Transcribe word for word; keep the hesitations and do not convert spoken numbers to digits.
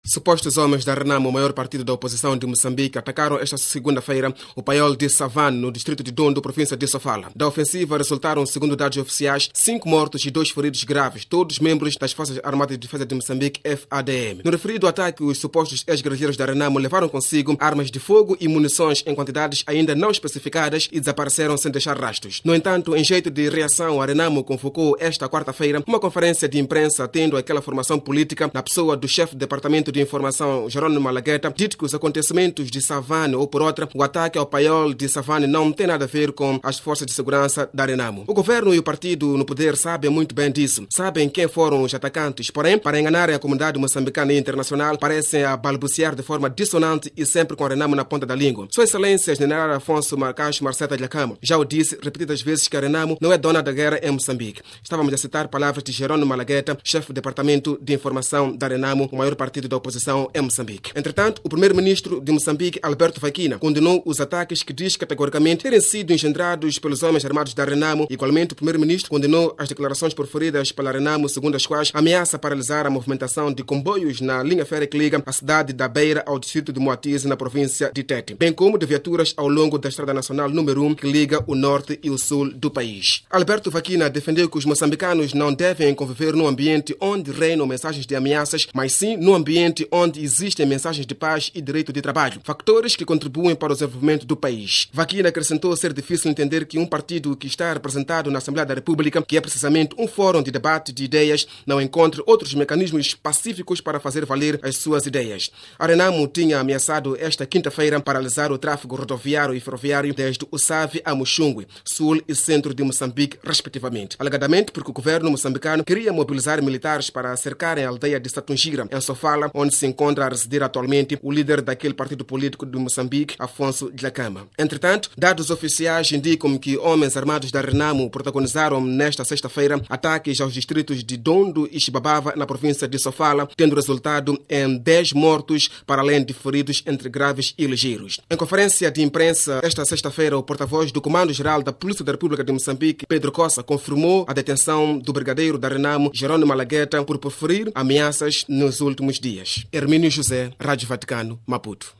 Supostos homens da Renamo, o maior partido da oposição de Moçambique, atacaram esta segunda-feira o paiol de Savane, no distrito de Dondo, província de Sofala. Da ofensiva resultaram, segundo dados oficiais, cinco mortos e dois feridos graves, todos membros das Forças Armadas de Defesa de Moçambique, F A D M. No referido ataque, os supostos ex-guerrilheiros da Renamo levaram consigo armas de fogo e munições em quantidades ainda não especificadas e desapareceram sem deixar rastros. No entanto, em jeito de reação, a Renamo convocou esta quarta-feira uma conferência de imprensa tendo aquela formação política na pessoa do chefe do Departamento de Informação, Jerônimo Malagueta, dito que os acontecimentos de Savane, ou por outra, o ataque ao paiol de Savane não tem nada a ver com as forças de segurança da Renamo. O governo e o partido no poder sabem muito bem disso, sabem quem foram os atacantes, porém, para enganarem a comunidade moçambicana e internacional, parecem a balbuciar de forma dissonante e sempre com a Renamo na ponta da língua. Sua Excelência General Afonso Marcacho Marceta de Lhakama já o disse repetidas vezes que a Renamo não é dona da guerra em Moçambique. Estávamos a citar palavras de Jerônimo Malagueta, chefe do Departamento de Informação da Renamo, o maior partido da oposição em Moçambique. Entretanto, o primeiro-ministro de Moçambique, Alberto Facchina, condenou os ataques que diz categoricamente terem sido engendrados pelos homens armados da Renamo. Igualmente, o primeiro-ministro condenou as declarações proferidas pela Renamo, segundo as quais ameaça paralisar a movimentação de comboios na linha férrea que liga a cidade da Beira ao distrito de Moatize, na província de Tete, bem como de viaturas ao longo da Estrada Nacional número um, que liga o norte e o sul do país. Alberto Facchina defendeu que os moçambicanos não devem conviver num ambiente onde reinam mensagens de ameaças, mas sim num ambiente onde existem mensagens de paz e direito de trabalho, factores que contribuem para o desenvolvimento do país. Facchina acrescentou ser difícil entender que um partido que está representado na Assembleia da República, que é precisamente um fórum de debate de ideias, não encontre outros mecanismos pacíficos para fazer valer as suas ideias. A Renamo tinha ameaçado esta quinta-feira paralisar o tráfego rodoviário e ferroviário desde o Save a Muxungwe, sul e centro de Moçambique, respectivamente, alegadamente porque o governo moçambicano queria mobilizar militares para cercarem a aldeia de Satungira, em Sofala, onde se encontra a residir atualmente o líder daquele partido político de Moçambique, Afonso de Lhakama. Entretanto, dados oficiais indicam que homens armados da Renamo protagonizaram nesta sexta-feira ataques aos distritos de Dondo e Xibabava, na província de Sofala, tendo resultado em dez mortos, para além de feridos entre graves e ligeiros. Em conferência de imprensa esta sexta-feira, o porta-voz do Comando-Geral da Polícia da República de Moçambique, Pedro Cossa, confirmou a detenção do brigadeiro da Renamo, Jerônimo Malagueta, por proferir ameaças nos últimos dias. Hermínio José, Rádio Vaticano, Maputo.